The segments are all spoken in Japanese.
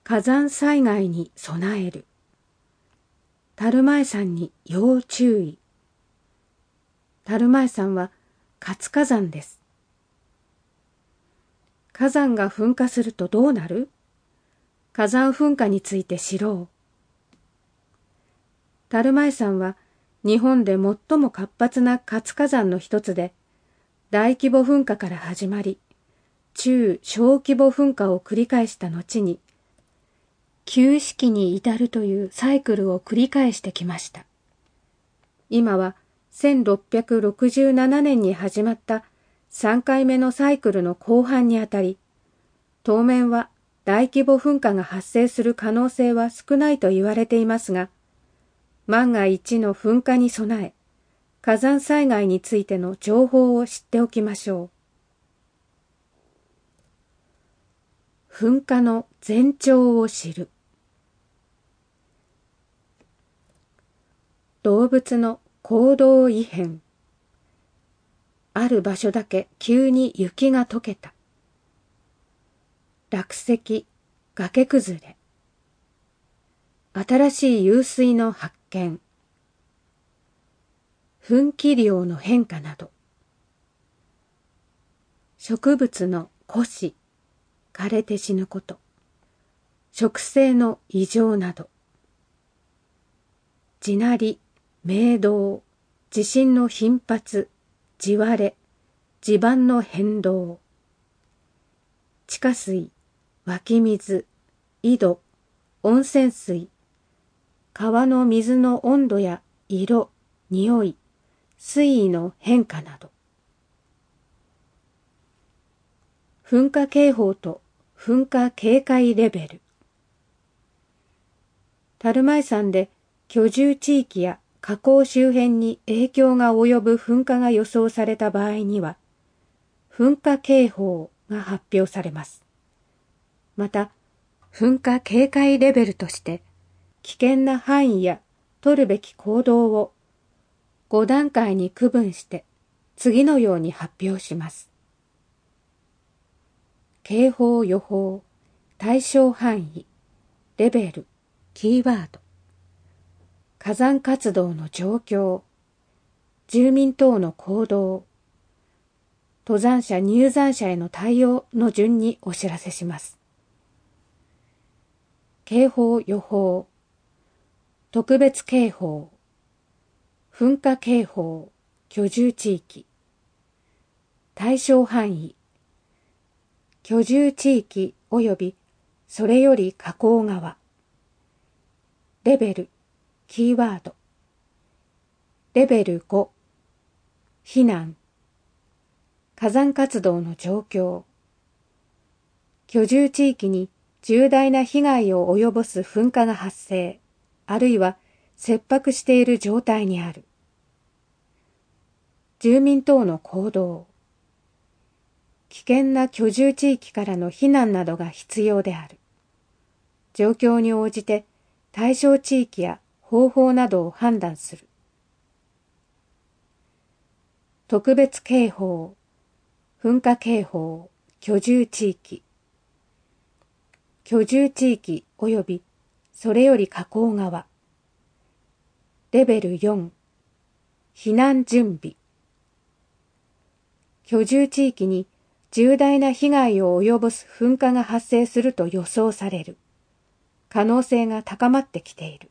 火山災害に備える。樽前山に要注意。樽前山は活火山です。火山が噴火するとどうなる？火山噴火について知ろう。樽前山は日本で最も活発な活火山の一つで、大規模噴火から始まり、中小規模噴火を繰り返した後に、休止期に至るというサイクルを繰り返してきました。今は1667年に始まった3回目のサイクルの後半にあたり、当面は大規模噴火が発生する可能性は少ないと言われていますが、万が一の噴火に備え、火山災害についての情報を知っておきましょう。噴火の前兆を知る。動物の行動異変。ある場所だけ急に雪が溶けた。落石、崖崩れ。新しい湧水の発見。噴気量の変化など。植物の枯死、枯れて死ぬこと。植生の異常など。地鳴り、鳴動、地震の頻発、地割れ、地盤の変動。地下水、湧き水、井戸、温泉水、川の水の温度や色、匂い、水位の変化など。噴火警報と噴火警戒レベル。樽前山で居住地域や火口周辺に影響が及ぶ噴火が予想された場合には、噴火警報が発表されます。また、噴火警戒レベルとして、危険な範囲や取るべき行動を5段階に区分して次のように発表します。警報予報、対象範囲、レベル、キーワード。火山活動の状況、住民等の行動、登山者入山者への対応の順にお知らせします。警報予報、特別警報、噴火警報、居住地域、対象範囲、居住地域及びそれより火口側、レベル、キーワード。レベル5、避難。火山活動の状況。居住地域に重大な被害を及ぼす噴火が発生、あるいは切迫している状態にある。住民等の行動。危険な居住地域からの避難などが必要である。状況に応じて対象地域や方法などを判断する。特別警報、噴火警報、居住地域。居住地域及びそれより火口側。レベル4、避難準備。居住地域に重大な被害を及ぼす噴火が発生すると予想される。可能性が高まってきている。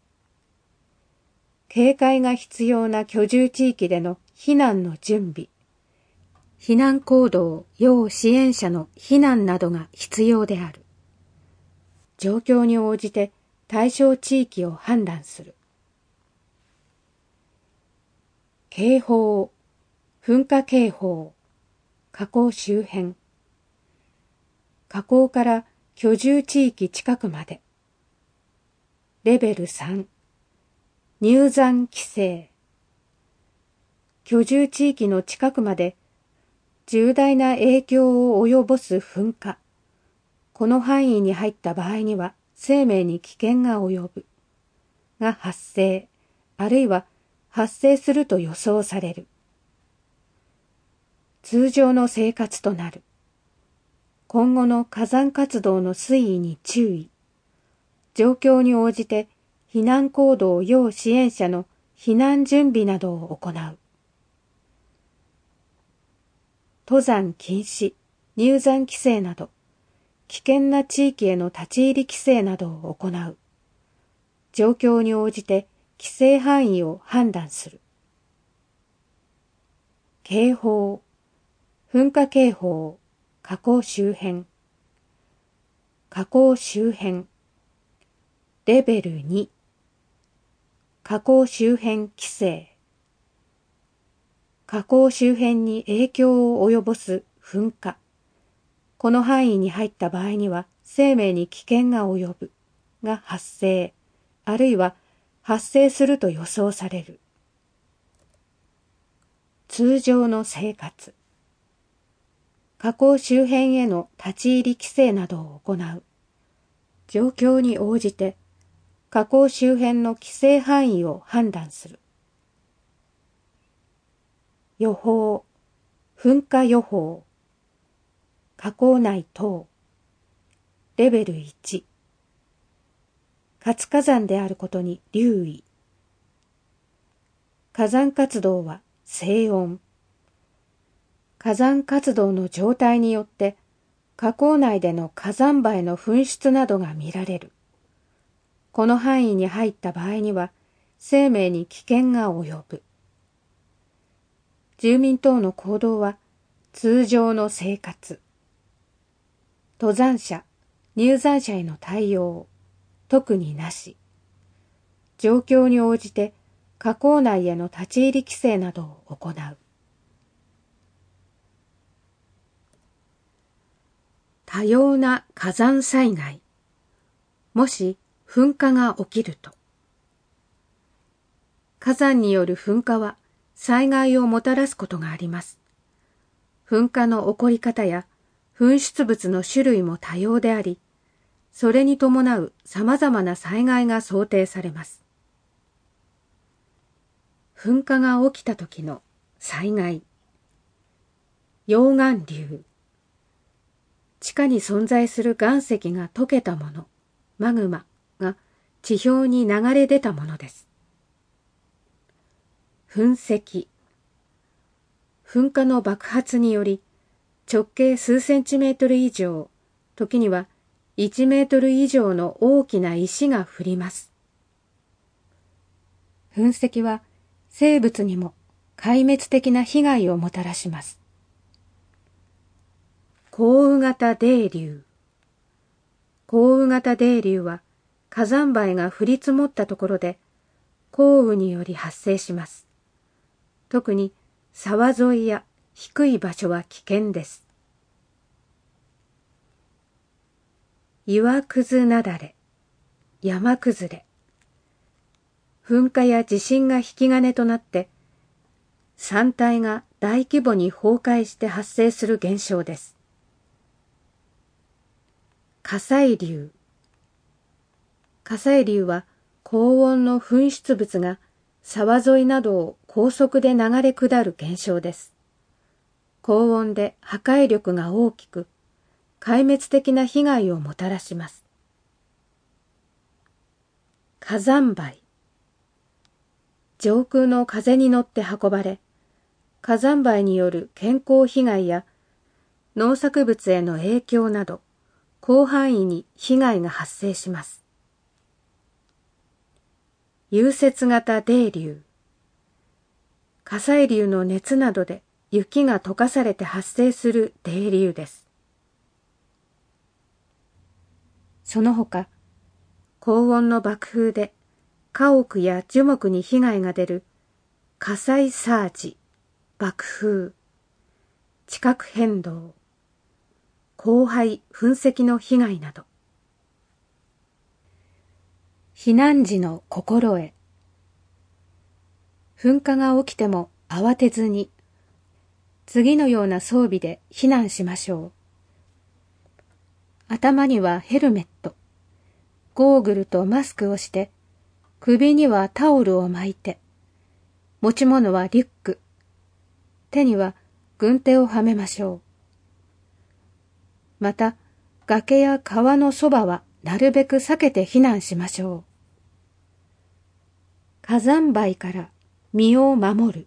警戒が必要な居住地域での避難の準備、避難行動、要支援者の避難などが必要である。状況に応じて対象地域を判断する。警報、噴火警報、火口周辺。火口から居住地域近くまで。レベル3、入山規制。居住地域の近くまで重大な影響を及ぼす噴火。この範囲に入った場合には生命に危険が及ぶ。が発生、あるいは発生すると予想される。通常の生活となる。今後の火山活動の推移に注意。 状況に応じて避難行動要支援者の避難準備などを行う。登山禁止、入山規制など、危険な地域への立ち入り規制などを行う。状況に応じて規制範囲を判断する。警報、噴火警報、火口周辺。火口周辺。レベル2。火口周辺規制。火口周辺に影響を及ぼす噴火。この範囲に入った場合には生命に危険が及ぶが発生、あるいは発生すると予想される。通常の生活。火口周辺への立ち入り規制などを行う。状況に応じて火口周辺の規制範囲を判断する。予報、噴火予報。火口内等。レベル1。活火山であることに留意。火山活動は静穏。火山活動の状態によって火口内での火山灰の噴出などが見られる。この範囲に入った場合には生命に危険が及ぶ。住民等の行動は通常の生活。登山者、入山者への対応、特になし。状況に応じて火口内への立ち入り規制などを行う。多様な火山災害。もし噴火が起きると。火山による噴火は災害をもたらすことがあります。噴火の起こり方や噴出物の種類も多様であり、それに伴う様々な災害が想定されます。噴火が起きた時の災害。溶岩流。地下に存在する岩石が溶けたもの、マグマが地表に流れ出たものです。噴石。噴火の爆発により直径数センチメートル以上、時には1メートル以上の大きな石が降ります。噴石は生物にも壊滅的な被害をもたらします。降雨型泥流。降雨型泥流は火山灰が降り積もったところで降雨により発生します。特に沢沿いや低い場所は危険です。岩崩雪崩、山崩れ。噴火や地震が引き金となって山体が大規模に崩壊して発生する現象です。火砕流。火砕流は高温の噴出物が沢沿いなどを高速で流れ下る現象です。高温で破壊力が大きく、壊滅的な被害をもたらします。火山灰。上空の風に乗って運ばれ、火山灰による健康被害や農作物への影響など、広範囲に被害が発生します。融雪型泥流。火砕流の熱などで雪が溶かされて発生する泥流です。その他、高温の爆風で家屋や樹木に被害が出る火砕サージ、爆風、地殻変動、降灰、噴石の被害など。避難時の心得。噴火が起きても慌てずに、次のような装備で避難しましょう。頭にはヘルメット、ゴーグルとマスクをして、首にはタオルを巻いて、持ち物はリュック、手には軍手をはめましょう。また、崖や川のそばはなるべく避けて避難しましょう。火山灰から身を守る。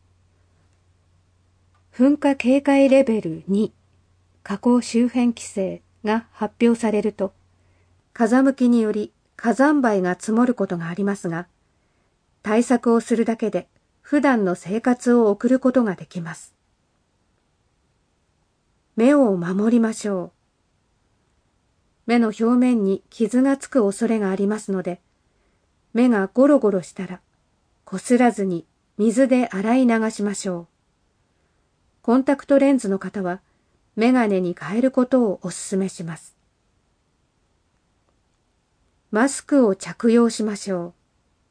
噴火警戒レベル2、火口周辺規制が発表されると、風向きにより火山灰が積もることがありますが、対策をするだけで普段の生活を送ることができます。目を守りましょう。目の表面に傷がつく恐れがありますので、目がゴロゴロしたら、こすらずに水で洗い流しましょう。コンタクトレンズの方は、メガネに変えることをお勧めします。マスクを着用しましょう。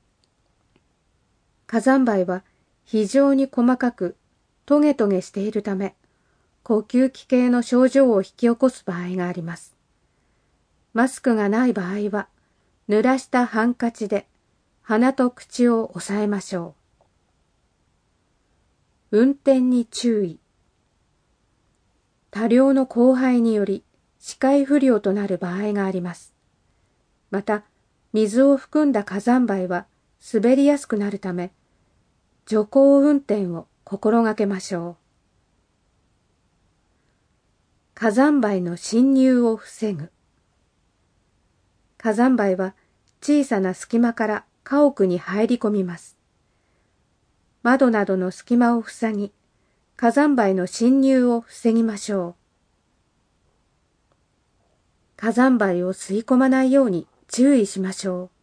火山灰は非常に細かくトゲトゲしているため、呼吸器系の症状を引き起こす場合があります。マスクがない場合は、濡らしたハンカチで鼻と口を押さえましょう。運転に注意。多量の降灰により視界不良となる場合があります。また、水を含んだ火山灰は滑りやすくなるため、徐行運転を心がけましょう。火山灰の侵入を防ぐ。火山灰は小さな隙間から家屋に入り込みます。窓などの隙間を塞ぎ、火山灰の侵入を防ぎましょう。火山灰を吸い込まないように注意しましょう。